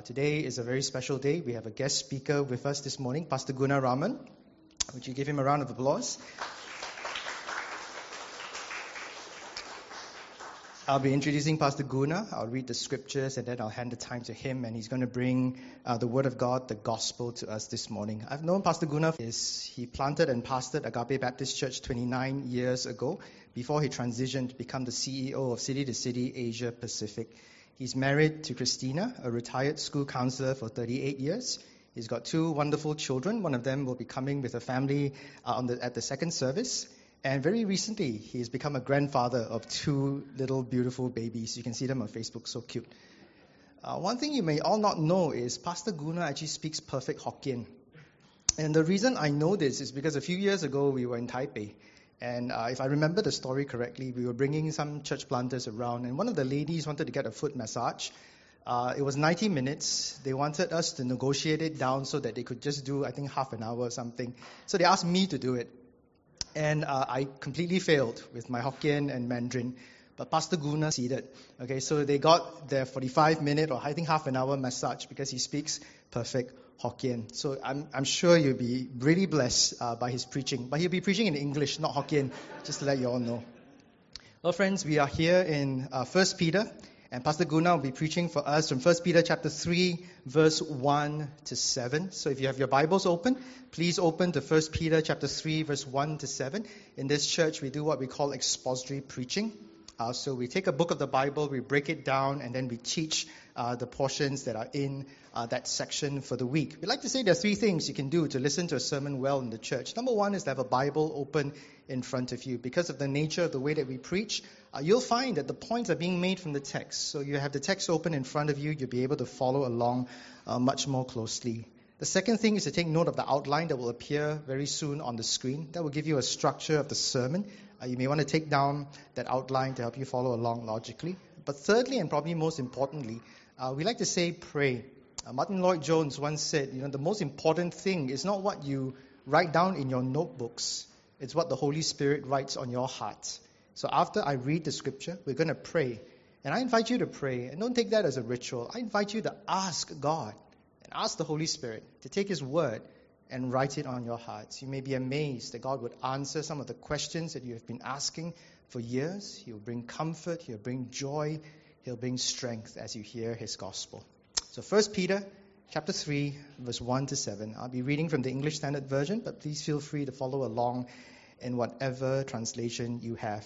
Today is a very special day. We have a guest speaker with us this morning, Pastor Gunnar Raman. Would you give him a round of applause? I'll be introducing Pastor Gunnar. I'll read the scriptures and then I'll hand the time to him, and he's going to bring the Word of God, the Gospel, to us this morning. I've known Pastor Gunnar. He planted and pastored Agape Baptist Church 29 years ago before he transitioned to become the CEO of City to City Asia Pacific. He's married to Christina, a retired school counselor for 38 years. He's got two wonderful children. One of them will be coming with a family at the second service. And very recently, he's become a grandfather of two little beautiful babies. You can see them on Facebook, so cute. One thing you may all not know is Pastor Gunnar actually speaks perfect Hokkien. And the reason I know this is because a few years ago, we were in Taipei. And if I remember the story correctly, we were bringing some church planters around. And one of the ladies wanted to get a foot massage. It was 90 minutes. They wanted us to negotiate it down so that they could just do, I think, half an hour or something. So they asked me to do it. And I completely failed with my Hokkien and Mandarin. But Pastor Gunnar succeeded. Okay, so they got their 45-minute or I think half an hour massage because he speaks perfect Hokkien. So I'm sure you'll be really blessed by his preaching. But he'll be preaching in English, not Hokkien, just to let you all know. Well, friends, we are here in 1 Peter. And Pastor Gunnar will be preaching for us from 1 Peter chapter 3, verse 1 to 7. So if you have your Bibles open, please open to 1 Peter chapter 3, verse 1 to 7. In this church, we do what we call expository preaching. So we take a book of the Bible, we break it down, and then we teach the portions that are in that section for the week. We like to say there are three things you can do to listen to a sermon well in the church. Number one is to have a Bible open in front of you. Because of the nature of the way that we preach, you'll find that the points are being made from the text. So you have the text open in front of you, you'll be able to follow along much more closely. The second thing is to take note of the outline that will appear very soon on the screen. That will give you a structure of the sermon. You may want to take down that outline to help you follow along logically. But thirdly, and probably most importantly, we like to say pray. Martin Lloyd-Jones once said, the most important thing is not what you write down in your notebooks. It's what the Holy Spirit writes on your heart. So after I read the scripture, we're going to pray. And I invite you to pray. And don't take that as a ritual. I invite you to ask God and ask the Holy Spirit to take His word and write it on your hearts. You may be amazed that God would answer some of the questions that you have been asking for years. He'll bring comfort. He'll bring joy. He'll bring strength as you hear His gospel. So 1 Peter chapter 3, verse 1 to 7. I'll be reading from the English Standard Version, but please feel free to follow along in whatever translation you have.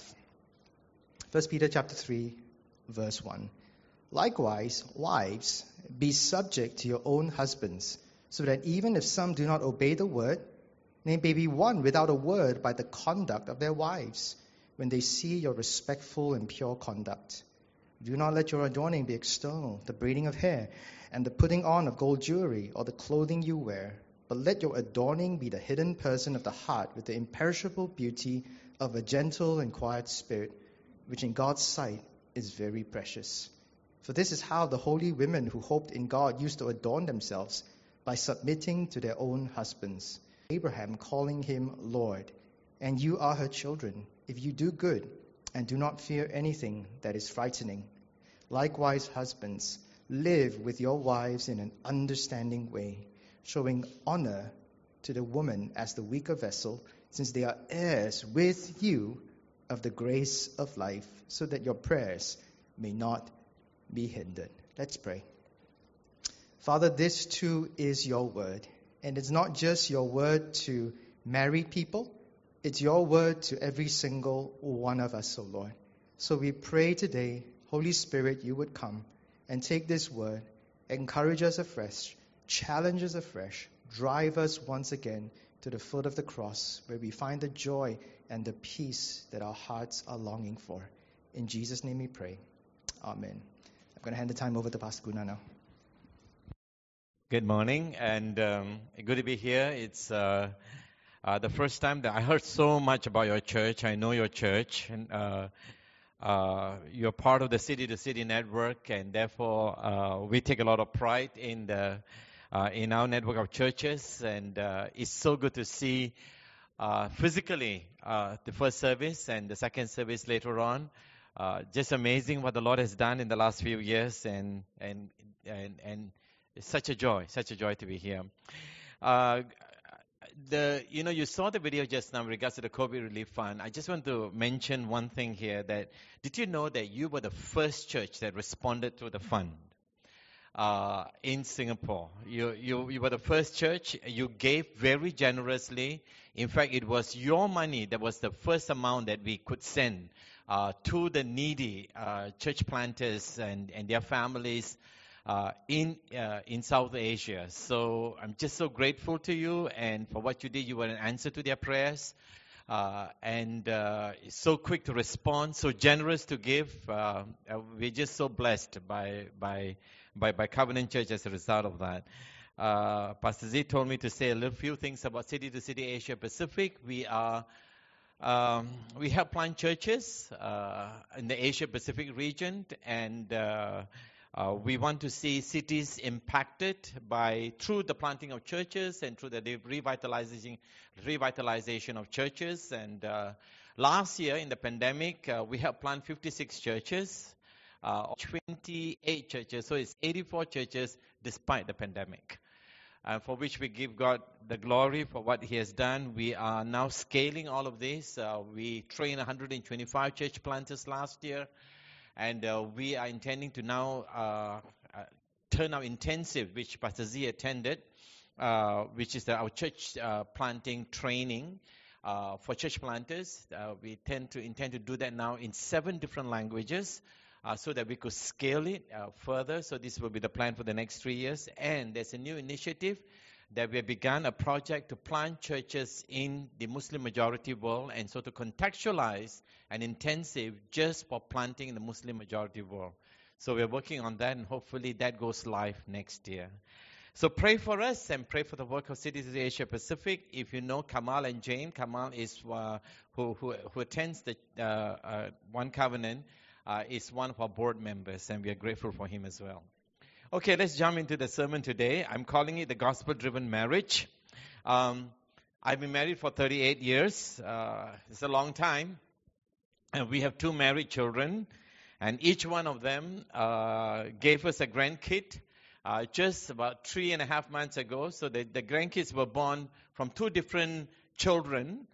1 Peter chapter 3, verse 1. Likewise, wives, be subject to your own husbands, so that even if some do not obey the word, they may be won without a word by the conduct of their wives, when they see your respectful and pure conduct. Do not let your adorning be external, the braiding of hair, and the putting on of gold jewelry, or the clothing you wear, but let your adorning be the hidden person of the heart with the imperishable beauty of a gentle and quiet spirit, which in God's sight is very precious. For this is how the holy women who hoped in God used to adorn themselves, by submitting to their own husbands. Abraham calling him Lord, and you are her children, if you do good and do not fear anything that is frightening. Likewise, husbands, live with your wives in an understanding way, showing honor to the woman as the weaker vessel, since they are heirs with you of the grace of life, so that your prayers may not be hindered. Let's pray. Father, this too is your word. And it's not just your word to married people. It's your word to every single one of us, O Lord. So we pray today, Holy Spirit, you would come and take this word, encourage us afresh, challenge us afresh, drive us once again to the foot of the cross, where we find the joy and the peace that our hearts are longing for. In Jesus' name we pray. Amen. I'm going to hand the time over to Pastor Gunnar now. Good morning, and good to be here. It's the first time that I heard so much about your church. I know your church, and you're part of the City to City network, and therefore we take a lot of pride in our network of churches. And it's so good to see physically the first service and the second service later on. Just amazing what the Lord has done in the last few years, and It's such a joy to be here. You saw the video just now in regards to the COVID relief fund. I just want to mention one thing here that did you know that you were the first church that responded to the fund in Singapore? You were the first church. You gave very generously. In fact, it was your money that was the first amount that we could send to the needy church planters and their families in South Asia. So I'm just so grateful to you and for what you did. You were an answer to their prayers and so quick to respond, so generous to give. We're just so blessed by Covenant Church as a result of that. Pastor Z told me to say a few things about City to City Asia Pacific. We help plant churches in the Asia Pacific region, and we want to see cities impacted through the planting of churches and through the revitalization of churches. And last year in the pandemic, we helped plant 56 churches, 28 churches, so it's 84 churches despite the pandemic. For which we give God the glory for what He has done. We are now scaling all of this. We trained 125 church planters last year. And we are intending to now turn our intensive, which Pastor Z attended, which is our church planting training for church planters. We intend to do that now in 7 different languages so that we could scale it further. So this will be the plan for the next 3 years. And there's a new initiative that we have begun, a project to plant churches in the Muslim majority world, and so to contextualize an intensive just for planting in the Muslim majority world. So we're working on that, and hopefully that goes live next year. So pray for us and pray for the work of Cities of Asia Pacific. If you know Kamal and Jane, Kamal is who attends the One Covenant, is one of our board members, and we are grateful for him as well. Okay, let's jump into the sermon today. I'm calling it the Gospel-Driven Marriage. I've been married for 38 years. It's a long time. And we have 2 married children. And each one of them gave us a grandkid just about 3.5 months ago. So the grandkids were born from 2 different children,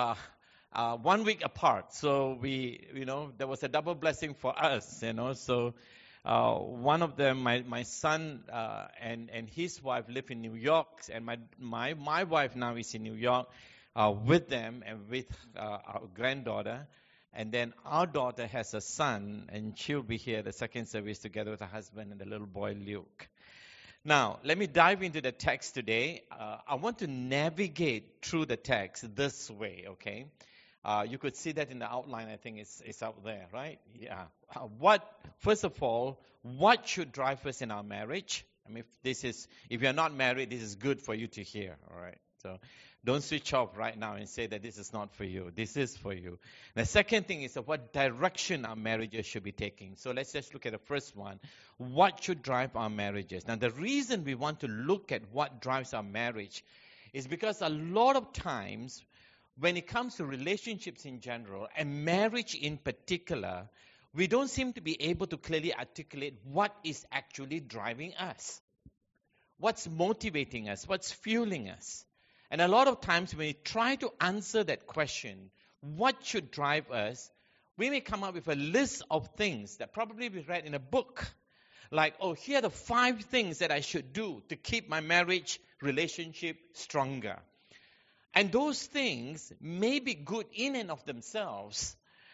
1 week apart. So there was a double blessing for us, So one of them, my son and his wife live in New York, and my wife now is in New York with them and with our granddaughter. And then our daughter has a son, and she'll be here the second service together with her husband and the little boy Luke. Now, let me dive into the text today. I want to navigate through the text this way, okay? You could see that in the outline. I think it's out there, right? Yeah. First of all, what should drive us in our marriage? I mean, if you're not married, this is good for you to hear, all right? So don't switch off right now and say that this is not for you. This is for you. The second thing is what direction our marriages should be taking. So let's just look at the first one. What should drive our marriages? Now, the reason we want to look at what drives our marriage is because a lot of times when it comes to relationships in general and marriage in particular, we don't seem to be able to clearly articulate what is actually driving us. What's motivating us? What's fueling us? And a lot of times when we try to answer that question, what should drive us, we may come up with a list of things that probably we read in a book. Like, here are the 5 things that I should do to keep my marriage relationship stronger. And those things may be good in and of themselves.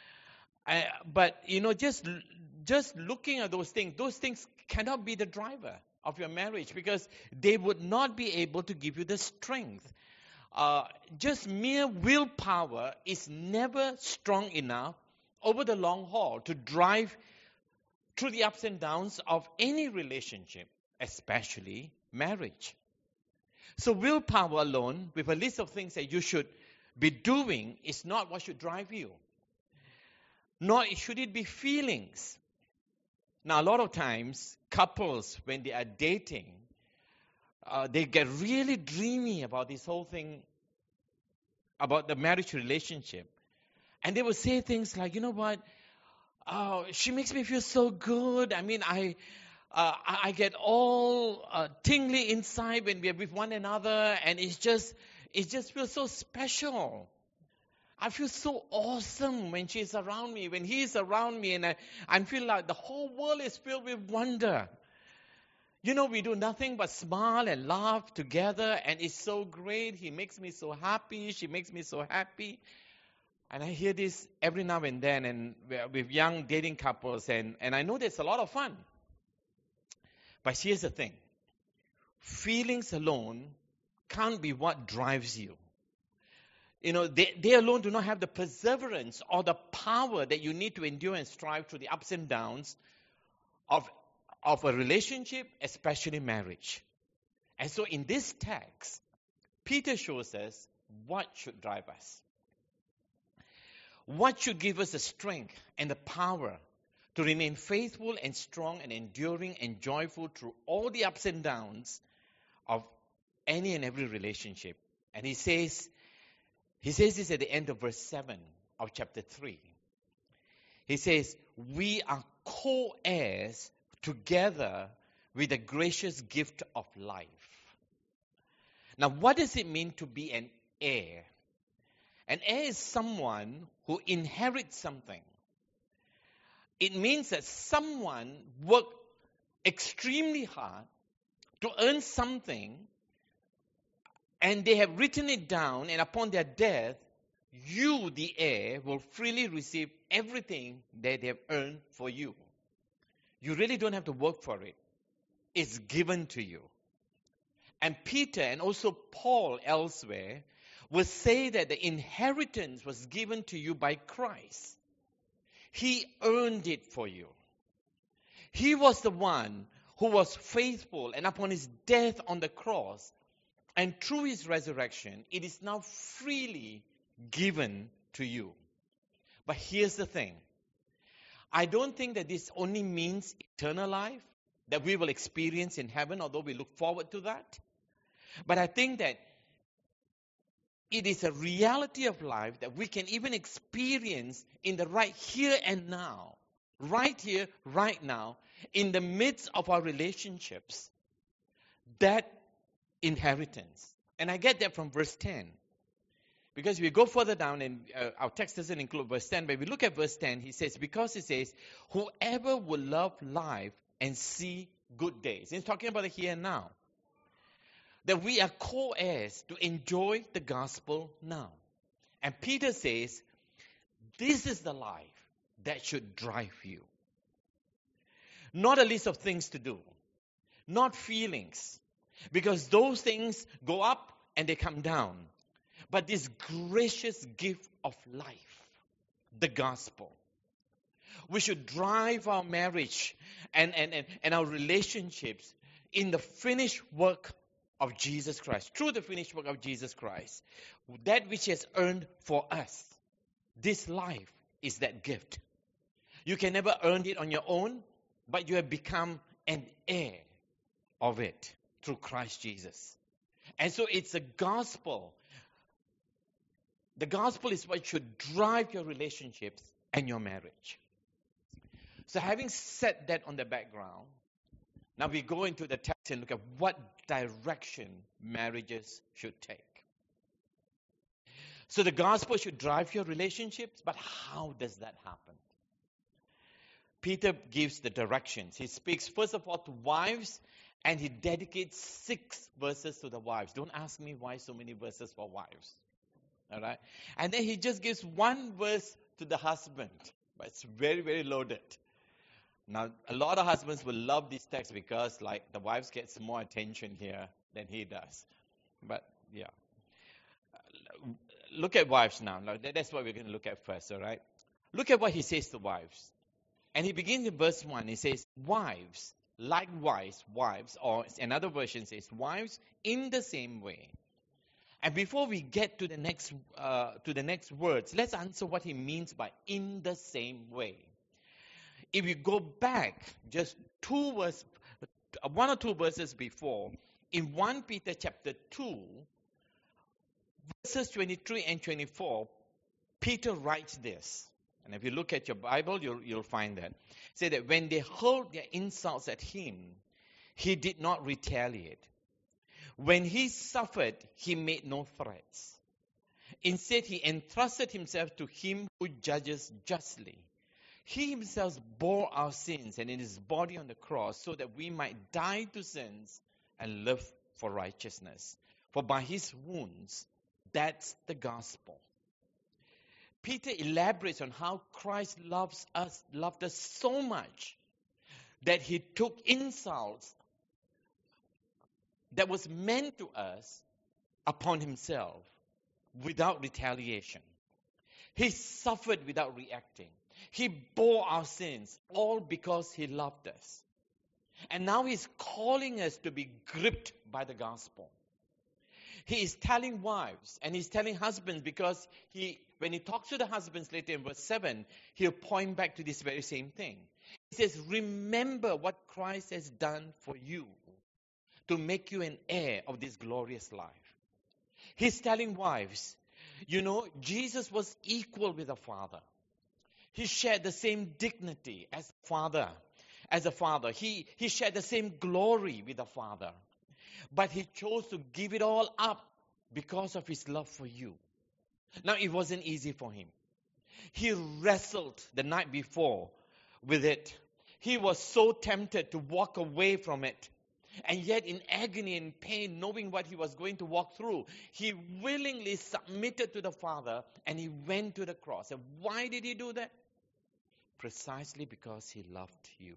But, just looking at those things cannot be the driver of your marriage because they would not be able to give you the strength. Just mere willpower is never strong enough over the long haul to drive through the ups and downs of any relationship, especially marriage. So willpower alone, with a list of things that you should be doing, is not what should drive you. Nor should it be feelings. Now, a lot of times, couples, when they are dating, they get really dreamy about this whole thing, about the marriage relationship. And they will say things like, you know what, she makes me feel so good. I mean, I get all tingly inside when we are with one another, and it just feels so special. I feel so awesome when she's around me, when he's around me, and I feel like the whole world is filled with wonder. You know, we do nothing but smile and laugh together, and it's so great. He makes me so happy. She makes me so happy. And I hear this every now and then, and with young dating couples, and I know there's a lot of fun. But here's the thing. Feelings alone can't be what drives you. You know, they alone do not have the perseverance or the power that you need to endure and strive through the ups and downs of a relationship, especially marriage. And so in this text, Peter shows us what should drive us. What should give us the strength and the power to remain faithful and strong and enduring and joyful through all the ups and downs of any and every relationship. And he says this at the end of verse 7 of chapter 3. He says, we are co-heirs together with the gracious gift of life. Now, what does it mean to be an heir? An heir is someone who inherits something. It means that someone worked extremely hard to earn something, and they have written it down, and upon their death, you, the heir, will freely receive everything that they have earned for you. You really don't have to work for it. It's given to you. And Peter and also Paul elsewhere will say that the inheritance was given to you by Christ. He earned it for you. He was the one who was faithful, and upon his death on the cross and through his resurrection, it is now freely given to you. But here's the thing. I don't think that this only means eternal life that we will experience in heaven, although we look forward to that. But I think that it is a reality of life that we can even experience in the right here and now. Right here, right now, in the midst of our relationships. That inheritance. And I get that from verse 10. Because we go further down, and our text doesn't include verse 10, but we look at verse 10, he says, whoever will love life and see good days. He's talking about the here and now. That we are co-heirs to enjoy the gospel now. And Peter says, this is the life that should drive you. Not a list of things to do. Not feelings. Because those things go up and they come down. But this gracious gift of life, the gospel. We should drive our marriage and our relationships in the finished work of Jesus Christ, through the finished work of Jesus Christ, that which He has earned for us. This life is that gift. You can never earn it on your own, but you have become an heir of it through Christ Jesus. And so it's a gospel. The gospel is what should drive your relationships and your marriage. So having set that on the background, now we go into the text and look at what direction marriages should take. So the gospel should drive your relationships, but how does that happen? Peter gives the directions. He speaks first of all to wives, and he dedicates 6 verses to the wives. Don't ask me why so many verses for wives. All right? And then he just gives 1 verse to the husband. But it's very, very loaded. Now, a lot of husbands will love this text because, like, the wives gets more attention here than he does. But, yeah. Look at wives now. That's what we're going to look at first, all right? Look at what he says to wives. And he begins in verse 1. He says, wives, likewise, wives, or another version says, wives, in the same way. And before we get to the next words, let's answer what he means by in the same way. If you go back just 1 or 2 verses before, in 1 Peter chapter 2, verses 23 and 24, Peter writes this. And if you look at your Bible, you'll find that. Say that when they hurled their insults at him, he did not retaliate. When he suffered, he made no threats. Instead, he entrusted himself to him who judges justly. He himself bore our sins and in his body on the cross so that we might die to sins and live for righteousness. For by his wounds, that's the gospel. Peter elaborates on how Christ loved us so much that he took insults that was meant to us upon himself without retaliation. He suffered without reacting. He bore our sins, all because he loved us. And now he's calling us to be gripped by the gospel. He is telling wives and he's telling husbands, because when he talks to the husbands later in verse 7, he'll point back to this very same thing. He says, remember what Christ has done for you to make you an heir of this glorious life. He's telling wives, Jesus was equal with the Father. He shared the same dignity as a father. He shared the same glory with the Father. But he chose to give it all up because of his love for you. Now, it wasn't easy for him. He wrestled the night before with it. He was so tempted to walk away from it. And yet, in agony and pain, knowing what he was going to walk through, he willingly submitted to the Father and he went to the cross. And why did he do that? Precisely because he loved you.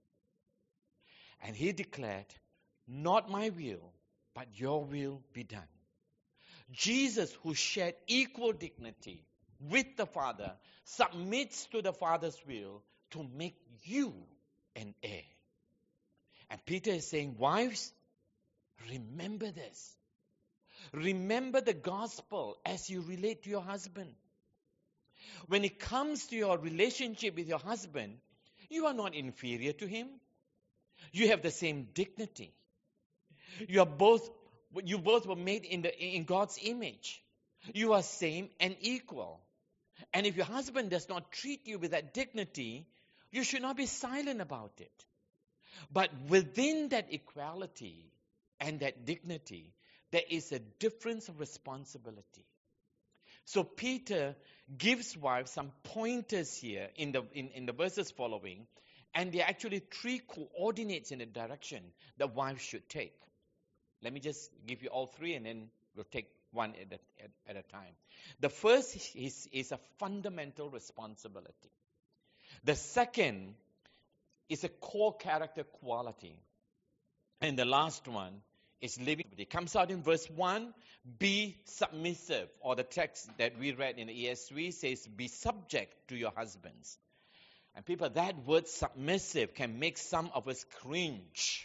And he declared, not my will, but your will be done. Jesus, who shared equal dignity with the Father, submits to the Father's will to make you an heir. And Peter is saying, wives, remember this. Remember the gospel as you relate to your husband. When it comes to your relationship with your husband, you are not inferior to him. You have the same dignity. You both were made in God's image. You are same and equal. And if your husband does not treat you with that dignity, you should not be silent about it. But within that equality and that dignity, there is a difference of responsibility. So Peter gives wives some pointers here in the verses following, and there are actually 3 coordinates in the direction that wives should take. Let me just give you all 3 and then we'll take one at a time. The first is a fundamental responsibility. The second is a core character quality. And the last one is living. It comes out in verse 1, be submissive. Or the text that we read in the ESV says, be subject to your husbands. And people, that word submissive can make some of us cringe,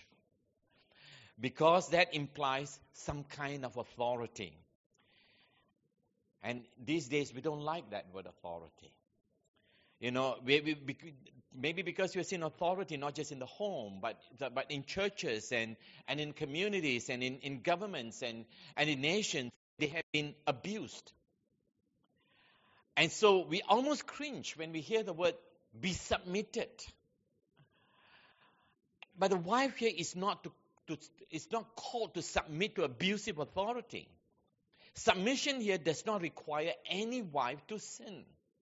because that implies some kind of authority. And these days we don't like that word authority. Maybe because we've seen authority not just in the home, but in churches and in communities and in governments and in nations, they have been abused. And so we almost cringe when we hear the word be submitted. But the wife here is not called to submit to abusive authority. Submission here does not require any wife to sin.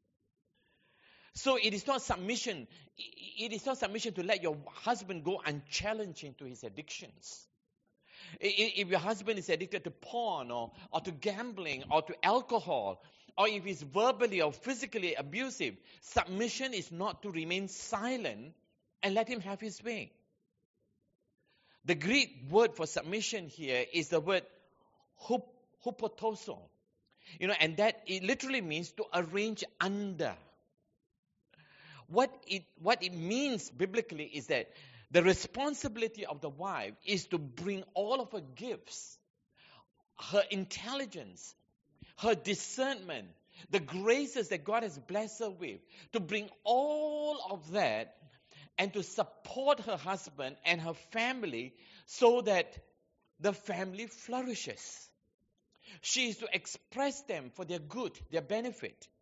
So it is not submission. It is not submission to let your husband go unchallenged into his addictions. If your husband is addicted to porn or to gambling or to alcohol, or if he's verbally or physically abusive, submission is not to remain silent and let him have his way. The Greek word for submission here is the word hupotoso. And that it literally means to arrange under. What it means biblically is that the responsibility of the wife is to bring all of her gifts, her intelligence, her discernment, the graces that God has blessed her with, to bring all of that and to support her husband and her family so that the family flourishes. She is to express them for their good, their benefit.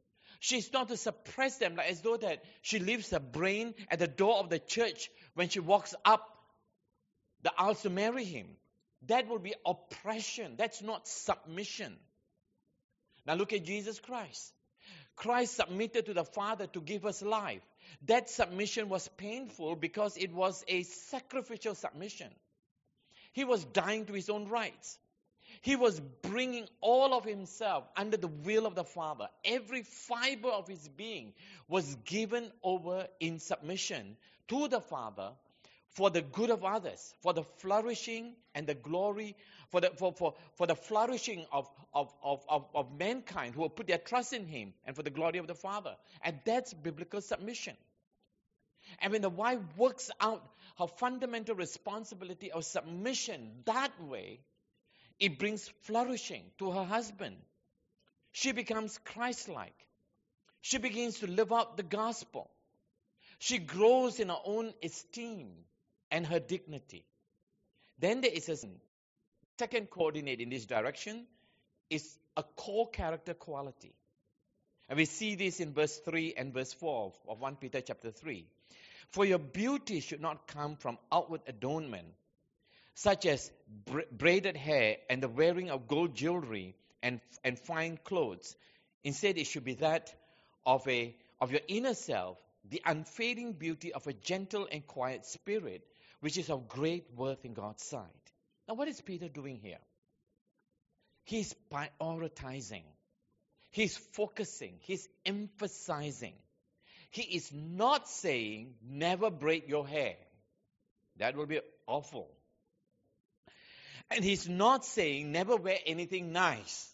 She's not to suppress them like as though that she leaves her brain at the door of the church when she walks up the aisles to marry him. That will be oppression. That's not submission. Now look at Jesus Christ. Christ submitted to the Father to give us life. That submission was painful because it was a sacrificial submission. He was dying to his own rights. He was bringing all of himself under the will of the Father. Every fiber of his being was given over in submission to the Father for the good of others, for the flourishing and the glory, for the flourishing of mankind who will put their trust in him, and for the glory of the Father. And that's biblical submission. And when the wife works out her fundamental responsibility of submission that way, it brings flourishing to her husband. She becomes Christ-like. She begins to live out the gospel. She grows in her own esteem and her dignity. Then there is a second coordinate in this direction, is a core character quality. And we see this in verse 3 and verse 4 of 1 Peter chapter 3. For your beauty should not come from outward adornment, such as braided hair and the wearing of gold jewelry and fine clothes. Instead, it should be that of your inner self, the unfading beauty of a gentle and quiet spirit, which is of great worth in God's sight. Now, what is Peter doing here? He's prioritizing. He's focusing. He's emphasizing. He is not saying, never braid your hair. That will be awful. And he's not saying, never wear anything nice.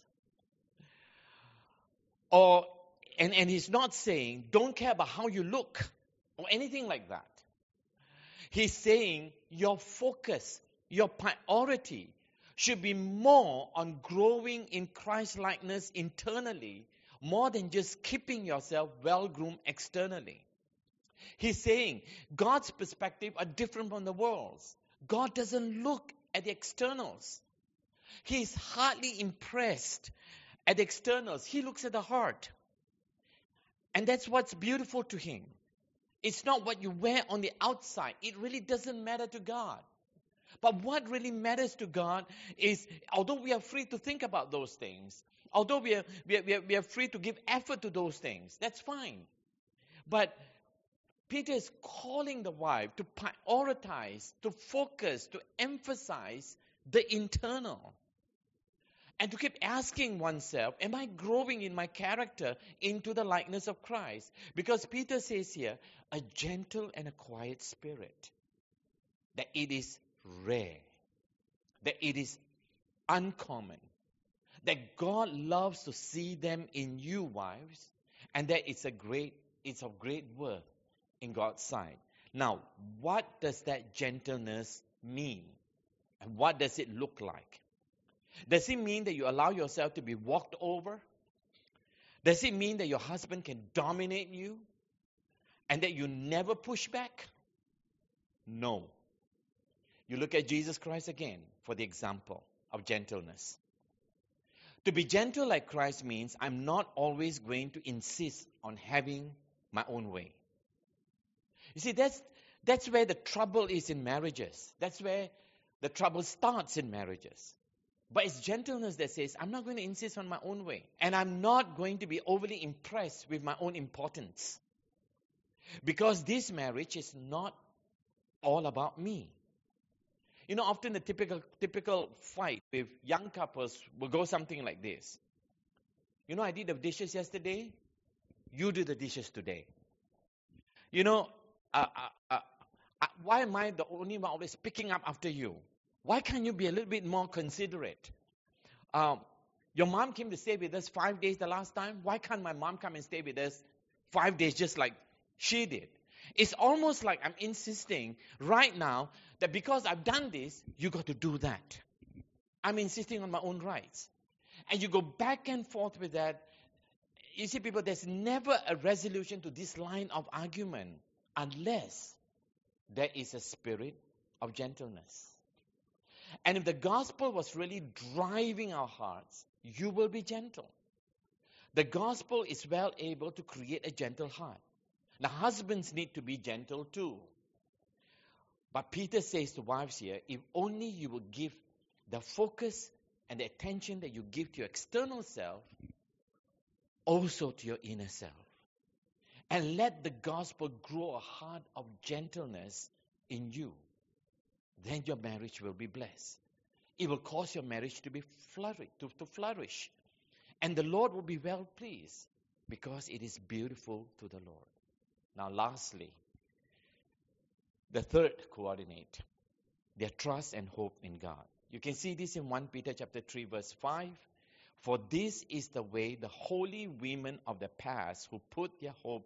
And he's not saying, don't care about how you look, or anything like that. He's saying, your focus, your priority should be more on growing in Christ-likeness internally, more than just keeping yourself well-groomed externally. He's saying, God's perspective are different from the world's. God doesn't look at the externals. He's hardly impressed at the externals. He looks at the heart. And that's what's beautiful to him. It's not what you wear on the outside. It really doesn't matter to God. But what really matters to God is, although we are free to think about those things, although we are free to give effort to those things, that's fine. But Peter is calling the wife to prioritize, to focus, to emphasize the internal. And to keep asking oneself, am I growing in my character into the likeness of Christ? Because Peter says here, a gentle and a quiet spirit. That it is rare. That it is uncommon. That God loves to see them in you, wives. And that it's of great worth in God's sight. Now, what does that gentleness mean? And what does it look like? Does it mean that you allow yourself to be walked over? Does it mean that your husband can dominate you and that you never push back? No. You look at Jesus Christ again for the example of gentleness. To be gentle like Christ means I'm not always going to insist on having my own way. You see, that's where the trouble is in marriages. That's where the trouble starts in marriages. But it's gentleness that says, I'm not going to insist on my own way. And I'm not going to be overly impressed with my own importance. Because this marriage is not all about me. You know, often the typical fight with young couples will go something like this. You know, I did the dishes yesterday. You do the dishes today. You know, why am I the only one always picking up after you? Why can't you be a little bit more considerate? Your mom came to stay with us 5 days the last time. Why can't my mom come and stay with us 5 days just like she did? It's almost like I'm insisting right now that because I've done this, you got to do that. I'm insisting on my own rights. And you go back and forth with that. You see, people, there's never a resolution to this line of argument unless there is a spirit of gentleness. And if the gospel was really driving our hearts, you will be gentle. The gospel is well able to create a gentle heart. Now, husbands need to be gentle too. But Peter says to wives here, if only you will give the focus and the attention that you give to your external self, also to your inner self. And let the gospel grow a heart of gentleness in you. Then your marriage will be blessed. It will cause your marriage to be flourish. And the Lord will be well pleased because it is beautiful to the Lord. Now, lastly, the third coordinate, their trust and hope in God. You can see this in 1 Peter chapter 3, verse 5. For this is the way the holy women of the past who put their hope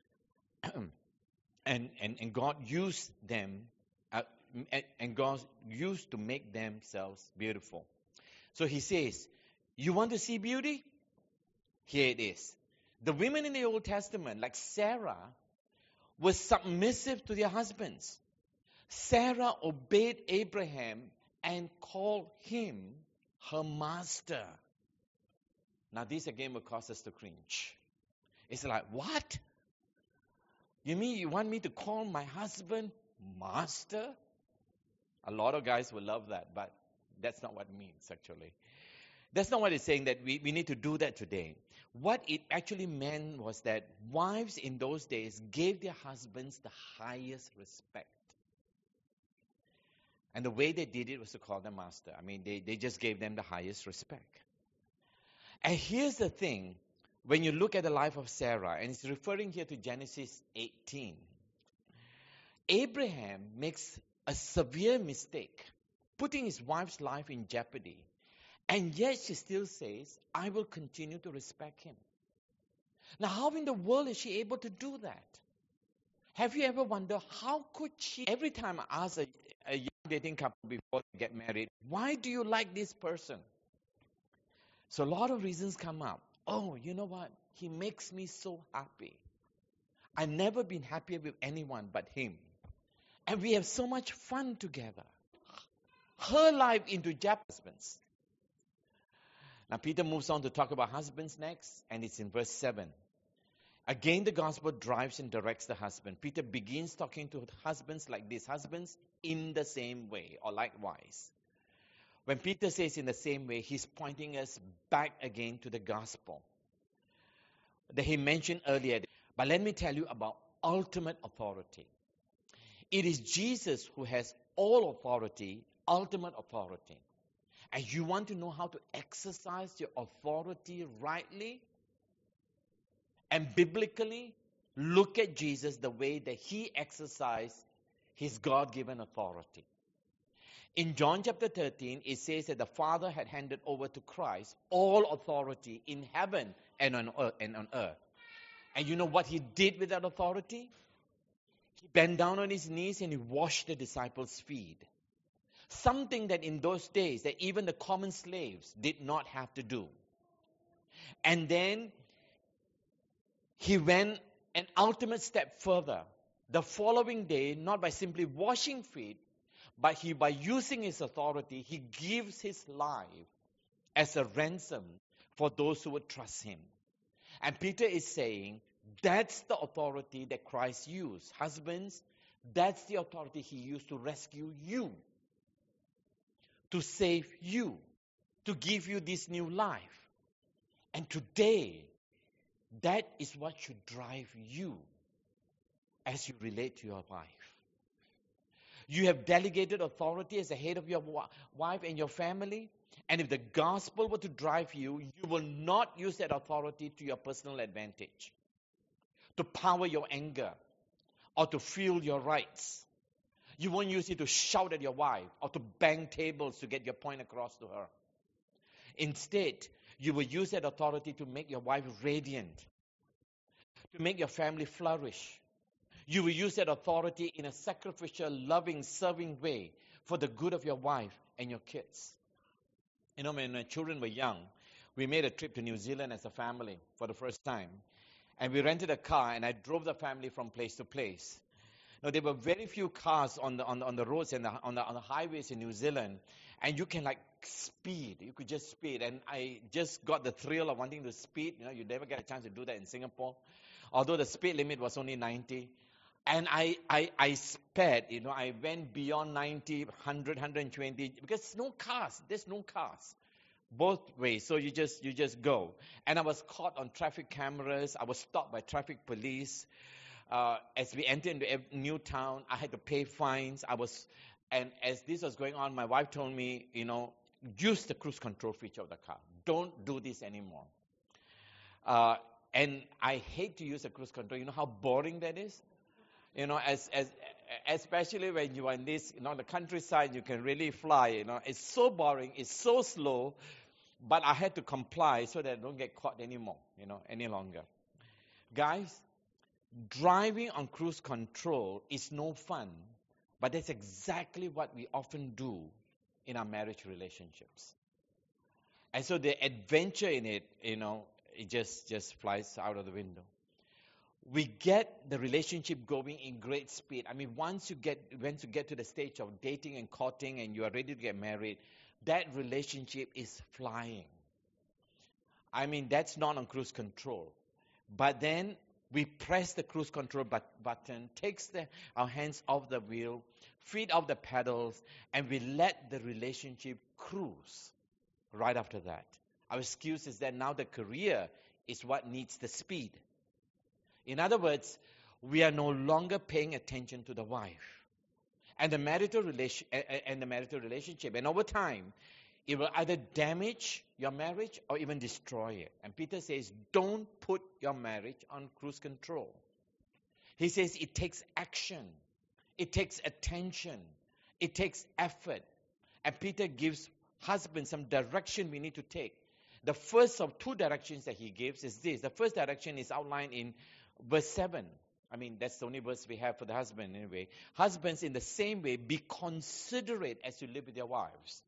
and God used them and God used to make themselves beautiful. So he says, you want to see beauty? Here it is. The women in the Old Testament, like Sarah, were submissive to their husbands. Sarah obeyed Abraham and called him her master. Now this again will cause us to cringe. It's like, what? You mean you want me to call my husband master? A lot of guys will love that, but that's not what it means actually. That's not what it's saying, that we need to do that today. What it actually meant was that wives in those days gave their husbands the highest respect. And the way they did it was to call them master. I mean, they just gave them the highest respect. And here's the thing, when you look at the life of Sarah, and it's referring here to Genesis 18, Abraham makes a severe mistake, putting his wife's life in jeopardy. And yet she still says, I will continue to respect him. Now, how in the world is she able to do that? Have you ever wondered, how could she, every time I ask a young dating couple before they get married, why do you like this person? So a lot of reasons come up. Oh, you know what? He makes me so happy. I've never been happier with anyone but him. And we have so much fun together. Her life into husbands. Now Peter moves on to talk about husbands next, and it's in verse 7. Again, the gospel drives and directs the husband. Peter begins talking to husbands like this. Husbands in the same way, or likewise. When Peter says in the same way, he's pointing us back again to the gospel that he mentioned earlier. But let me tell you about ultimate authority. It is Jesus who has all authority, ultimate authority. And you want to know how to exercise your authority rightly and biblically? Look at Jesus the way that he exercised his God-given authority. In John chapter 13, it says that the Father had handed over to Christ all authority in heaven and on earth. And you know what he did with that authority? He bent down on his knees and he washed the disciples' feet. Something that in those days that even the common slaves did not have to do. And then he went an ultimate step further. The following day, not by simply washing feet, but by using his authority, he gives his life as a ransom for those who would trust him. And Peter is saying, that's the authority that Christ used. Husbands, that's the authority he used to rescue you, to save you, to give you this new life. And today, that is what should drive you as you relate to your wife. You have delegated authority as the head of your wife and your family. And if the gospel were to drive you, you will not use that authority to your personal advantage, to power your anger, or to fuel your rights. You won't use it to shout at your wife or to bang tables to get your point across to her. Instead, you will use that authority to make your wife radiant, to make your family flourish. You will use that authority in a sacrificial, loving, serving way for the good of your wife and your kids. You know, when my children were young, we made a trip to New Zealand as a family for the first time. And we rented a car and I drove the family from place to place. Now, there were very few cars on the roads and on the highways in New Zealand, and you can like speed. You could just speed, and I just got the thrill of wanting to speed. You never get a chance to do that in Singapore, although the speed limit was only 90. And I sped. I went beyond 90, 100, 120 because there's no cars both ways. So you just go. And I was caught on traffic cameras. I was stopped by traffic police. As we entered into a new town, I had to pay fines. And as this was going on, my wife told me, use the cruise control feature of the car. Don't do this anymore. And I hate to use the cruise control. You know how boring that is? Especially when you are in this, the countryside, you can really fly. It's so boring. It's so slow. But I had to comply so that I don't get caught anymore, any longer. Guys, driving on cruise control is no fun, but that's exactly what we often do in our marriage relationships. And so the adventure in it, it just flies out of the window. We get the relationship going in great speed. I mean, once you get to the stage of dating and courting and you are ready to get married, that relationship is flying. I mean, that's not on cruise control. But then we press the cruise control button, takes our hands off the wheel, feet off the pedals, and we let the relationship cruise right after that. Our excuse is that now the career is what needs the speed. In other words, we are no longer paying attention to the wife and the marital relationship. And over time, it will either damage your marriage or even destroy it. And Peter says, don't put your marriage on cruise control. He says it takes action. It takes attention. It takes effort. And Peter gives husbands some direction we need to take. The first of two directions that he gives is this. The first direction is outlined in verse 7. I mean, that's the only verse we have for the husband anyway. Husbands, in the same way, be considerate as you live with your wives.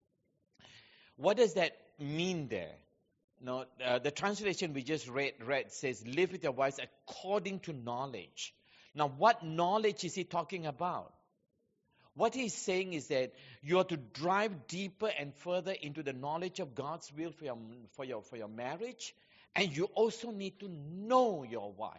What does that mean there? The translation we just read says, live with your wives according to knowledge. Now, what knowledge is he talking about? What he's saying is that you are to drive deeper and further into the knowledge of God's will for your marriage, and you also need to know your wife.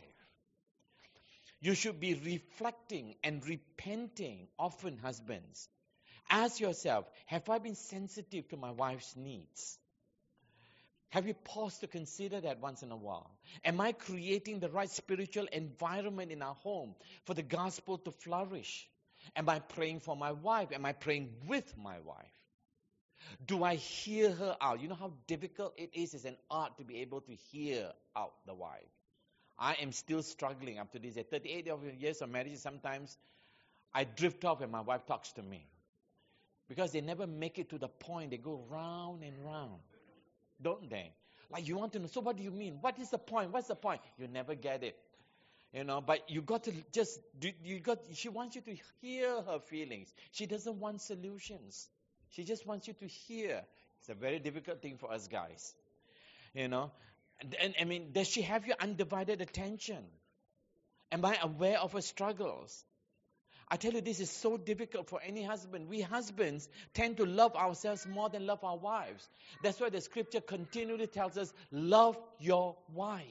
You should be reflecting and repenting often, husbands. Ask yourself, have I been sensitive to my wife's needs? Have you paused to consider that once in a while? Am I creating the right spiritual environment in our home for the gospel to flourish? Am I praying for my wife? Am I praying with my wife? Do I hear her out? You know how difficult it is as an art to be able to hear out the wife. I am still struggling up to this. At 38 years of marriage, sometimes I drift off when my wife talks to me. Because they never make it to the point. They go round and round. Don't they? Like, you want to know, so what do you mean? What is the point? What's the point? You never get it. But you got to she wants you to hear her feelings. She doesn't want solutions. She just wants you to hear. It's a very difficult thing for us guys. And I mean, does she have your undivided attention? Am I aware of her struggles? I tell you, this is so difficult for any husband. We husbands tend to love ourselves more than love our wives. That's why the scripture continually tells us, love your wife.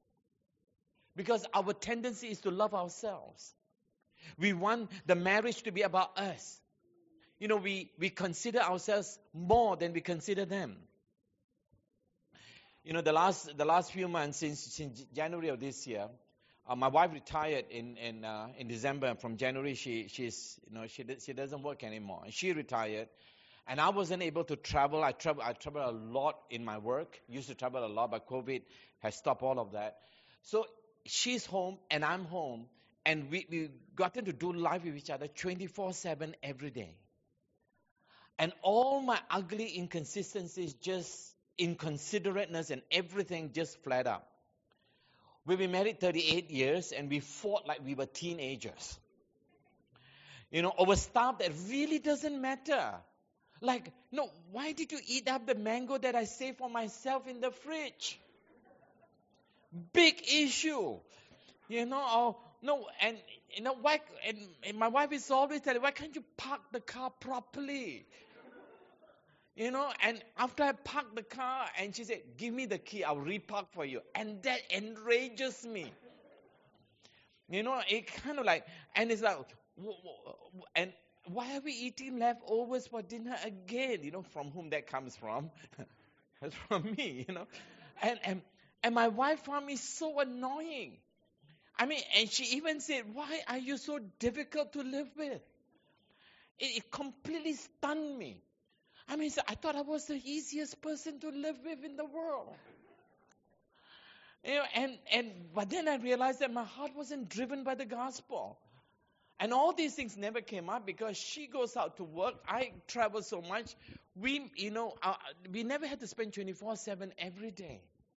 Because our tendency is to love ourselves. We want the marriage to be about us. We consider ourselves more than we consider them. The last few months since January of this year, my wife retired in December. From January, she doesn't work anymore. And she retired, and I wasn't able to travel. I travel a lot in my work. Used to travel a lot, but COVID has stopped all of that. So she's home and I'm home, and we gotten to do life with each other 24/7 every day. And all my ugly inconsistencies, just inconsiderateness and everything, just flat out. We've been married 38 years, and we fought like we were teenagers. Over stuff that really doesn't matter. Like, no, why did you eat up the mango that I saved for myself in the fridge? Big issue. Or No, and why? And my wife is always telling, why can't you park the car properly? And after I park the car, and she said, give me the key, I'll repark for you. And that enrages me. It kind of like, and it's like, and why are we eating leftovers for dinner again? From whom that comes from? That's from me, And my wife found me so annoying. And she even said, why are you so difficult to live with? It completely stunned me. So I thought I was the easiest person to live with in the world. But then I realized that my heart wasn't driven by the gospel. And all these things never came up because she goes out to work. I travel so much. We never had to spend 24/7 every day.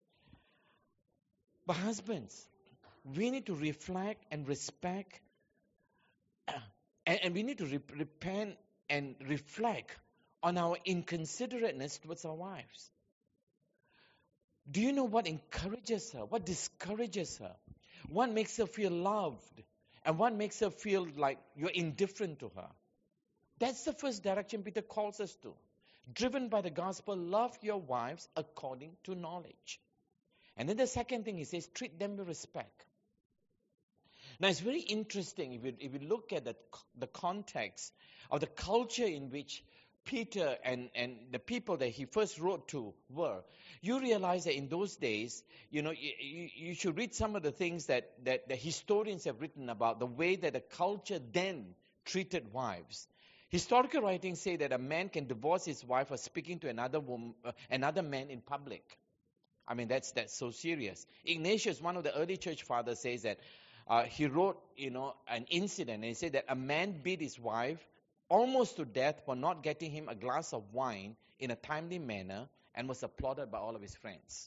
But husbands, we need to reflect and respect, and we need to repent and reflect on our inconsiderateness towards our wives. Do you know what encourages her? What discourages her? What makes her feel loved? And what makes her feel like you're indifferent to her? That's the first direction Peter calls us to. Driven by the gospel, love your wives according to knowledge. And then the second thing he says, treat them with respect. Now it's very interesting if you look at the context of the culture in which Peter and the people that he first wrote to were, you realize that in those days, you should read some of the things that the historians have written about the way that the culture then treated wives. Historical writings say that a man can divorce his wife for speaking to another man in public. That's so serious. Ignatius, one of the early church fathers, says that he wrote, an incident, and he said that a man beat his wife almost to death for not getting him a glass of wine in a timely manner, and was applauded by all of his friends.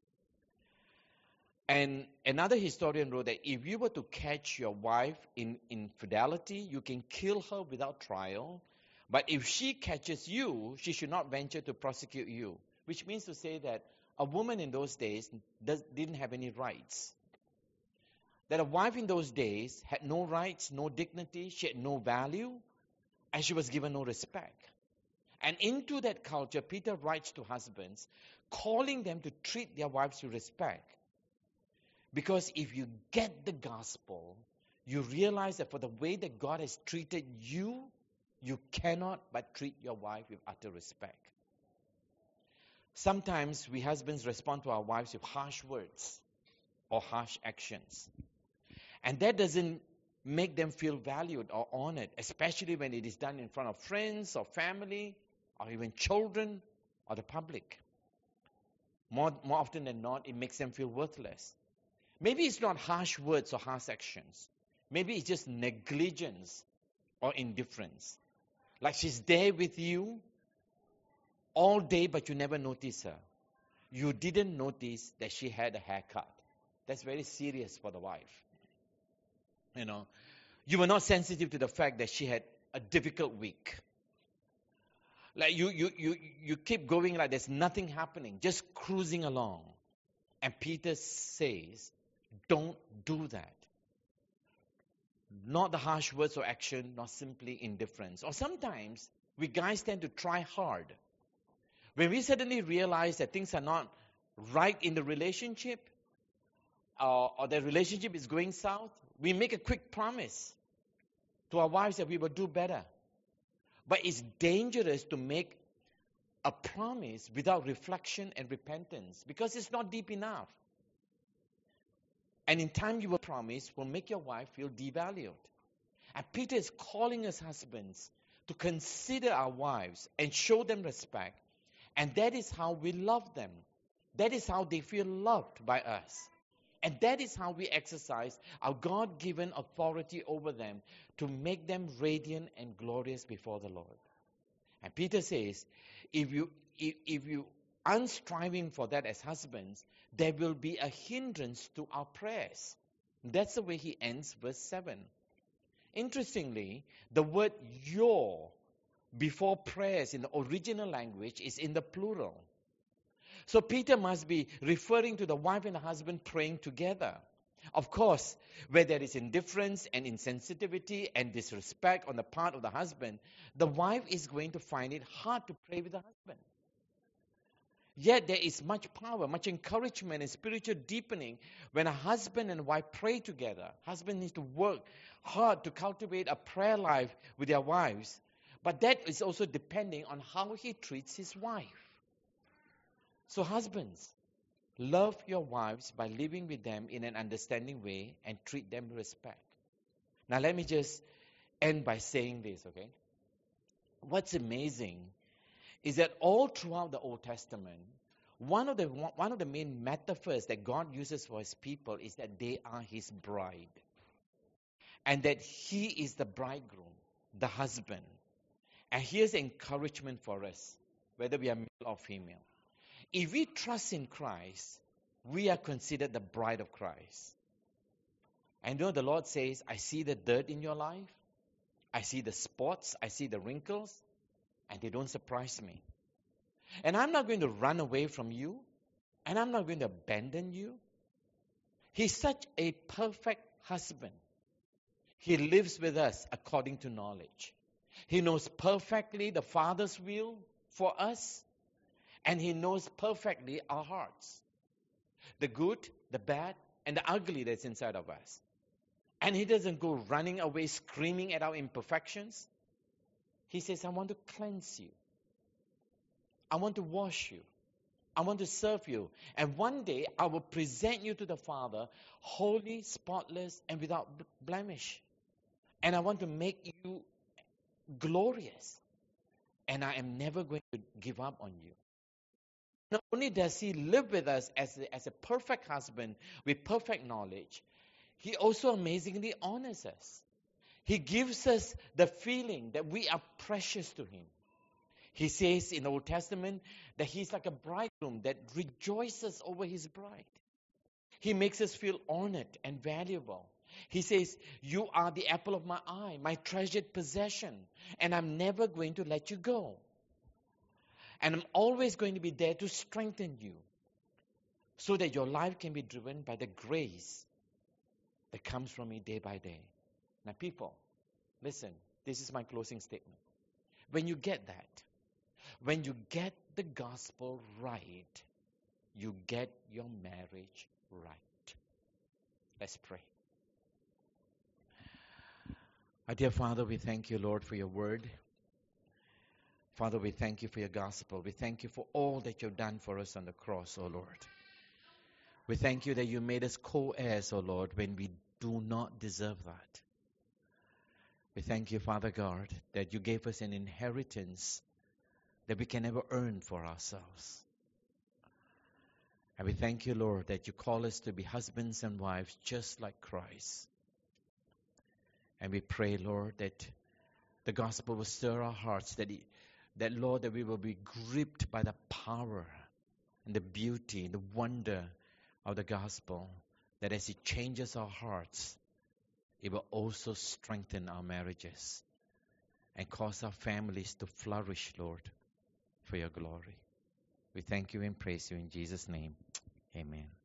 And another historian wrote that if you were to catch your wife in infidelity, you can kill her without trial. But if she catches you, she should not venture to prosecute you. Which means to say that a woman in those days didn't have any rights. That a wife in those days had no rights, no dignity, she had no value, and she was given no respect. And into that culture, Peter writes to husbands, calling them to treat their wives with respect. Because if you get the gospel, you realize that for the way that God has treated you, you cannot but treat your wife with utter respect. Sometimes we husbands respond to our wives with harsh words or harsh actions. And that doesn't make them feel valued or honored, especially when it is done in front of friends or family or even children or the public. More often than not, it makes them feel worthless. Maybe it's not harsh words or harsh actions. Maybe it's just negligence or indifference. Like she's there with you all day, but you never notice her. You didn't notice that she had a haircut. That's very serious for the wife. You were not sensitive to the fact that she had a difficult week. Like you keep going like there's nothing happening, just cruising along. And Peter says, don't do that. Not the harsh words or action, not simply indifference. Or sometimes we guys tend to try hard. When we suddenly realize that things are not right in the relationship, or the relationship is going south, we make a quick promise to our wives that we will do better. But it's dangerous to make a promise without reflection and repentance because it's not deep enough. And in time you will promise will make your wife feel devalued. And Peter is calling us husbands to consider our wives and show them respect. And that is how we love them. That is how they feel loved by us. And that is how we exercise our God-given authority over them to make them radiant and glorious before the Lord. And Peter says, if you aren't striving for that as husbands, there will be a hindrance to our prayers. That's the way he ends verse 7. Interestingly, the word your before prayers in the original language is in the plural. So Peter must be referring to the wife and the husband praying together. Of course, where there is indifference and insensitivity and disrespect on the part of the husband, the wife is going to find it hard to pray with the husband. Yet there is much power, much encouragement and spiritual deepening when a husband and wife pray together. Husband needs to work hard to cultivate a prayer life with their wives. But that is also depending on how he treats his wife. So husbands, love your wives by living with them in an understanding way and treat them with respect. Now let me just end by saying this, okay? What's amazing is that all throughout the Old Testament, one of the main metaphors that God uses for his people is that they are his bride. And that he is the bridegroom, the husband. And here's encouragement for us, whether we are male or female. If we trust in Christ, we are considered the bride of Christ. And you know the Lord says, I see the dirt in your life. I see the spots. I see the wrinkles. And they don't surprise me. And I'm not going to run away from you. And I'm not going to abandon you. He's such a perfect husband. He lives with us according to knowledge. He knows perfectly the Father's will for us. And he knows perfectly our hearts. The good, the bad, and the ugly that's inside of us. And he doesn't go running away screaming at our imperfections. He says, I want to cleanse you. I want to wash you. I want to serve you. And one day I will present you to the Father, holy, spotless, and without blemish. And I want to make you glorious. And I am never going to give up on you. Not only does he live with us as a perfect husband with perfect knowledge, he also amazingly honors us. He gives us the feeling that we are precious to him. He says in the Old Testament that he's like a bridegroom that rejoices over his bride. He makes us feel honored and valuable. He says, you are the apple of my eye, my treasured possession, and I'm never going to let you go. And I'm always going to be there to strengthen you so that your life can be driven by the grace that comes from me day by day. Now, people, listen, this is my closing statement. When you get that, when you get the gospel right, you get your marriage right. Let's pray. Our dear Father, we thank you, Lord, for your word. Father, we thank you for your gospel. We thank you for all that you've done for us on the cross, O Lord. We thank you that you made us co-heirs, O Lord, when we do not deserve that. We thank you, Father God, that you gave us an inheritance that we can never earn for ourselves. And we thank you, Lord, that you call us to be husbands and wives just like Christ. And we pray, Lord, that the gospel will stir our hearts, that Lord, that we will be gripped by the power and the beauty and the wonder of the gospel, that as it changes our hearts, it will also strengthen our marriages and cause our families to flourish, Lord, for your glory. We thank you and praise you in Jesus' name. Amen.